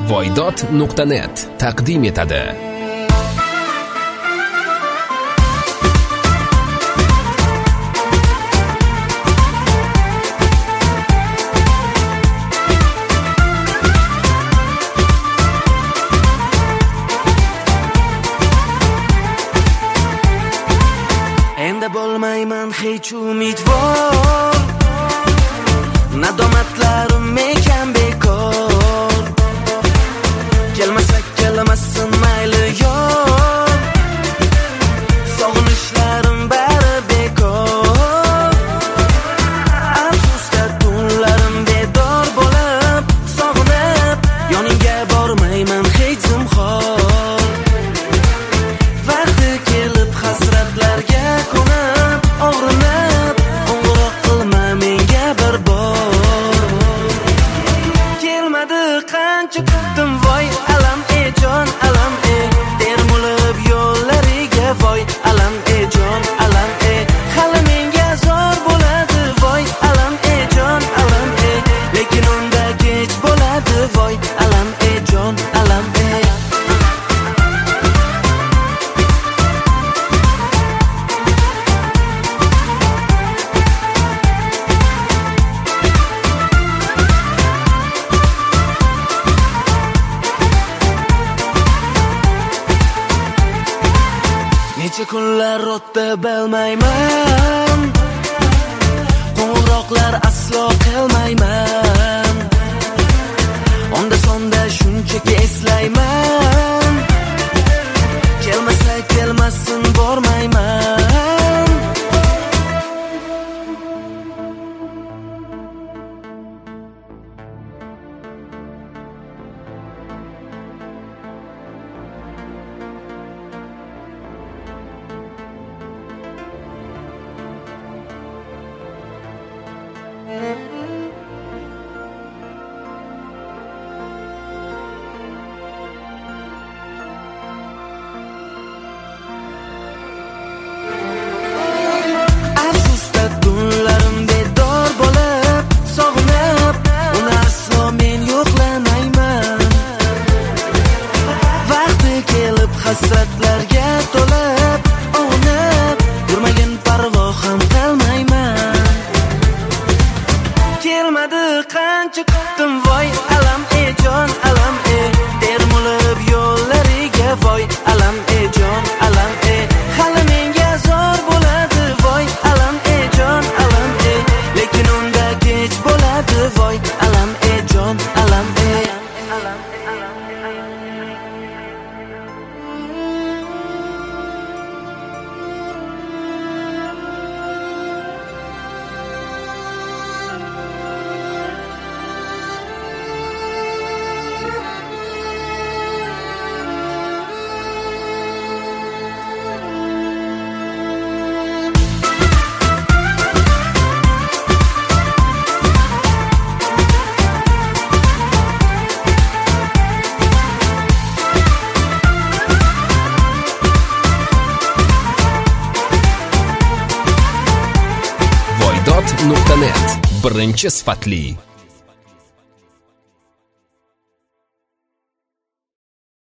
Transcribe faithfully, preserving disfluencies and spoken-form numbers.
voydod nuqta net taqdim etadi. Endi bo'lmayman hech umidvor, nadomatlarim ekan bekor. Kelmasak kelmasin mayli yor, sog'inishlarim bari bekor. Afsusda tunlarim bedor bo'lib, sog'inib yoningga bormayman hech zimxor. Vaqti kelib hasratlarga ko'nib, og'rinib, qo'ng'iroq qilma menga bir bor. Kelmadi qancha kutdim voy alam e jon alam e, termulib yo'llariga voy alam e jon alam e, hali menga zor bo'ladi voy alam e jon alam e, lekin unda kech bo'ladi voy alam e jon alam e. Necha kunlar o'tdi bilmayman, qo'ng'iroqlar aslo qilmayman. Onda sonda shunchaki eslayman, kelmasa kelmasin bormayman. Afsusda tunlarim bedor bo'lib, sog'inib, uni aslo men yo'qlamayman. Vaqti kelib hasratlarga to'lib, ovunib, yurmagin parvo ham qilmayman. Kelmadi qancha kutdim voy alam e jon alam e, termulib yo'llariga voy alam e jon alam e, hali menga zor bo'ladi voy alam e jon alam e, lekin unda kech bo'ladi voy alam e jon alam e. voydod nuqta net birinchi sifatli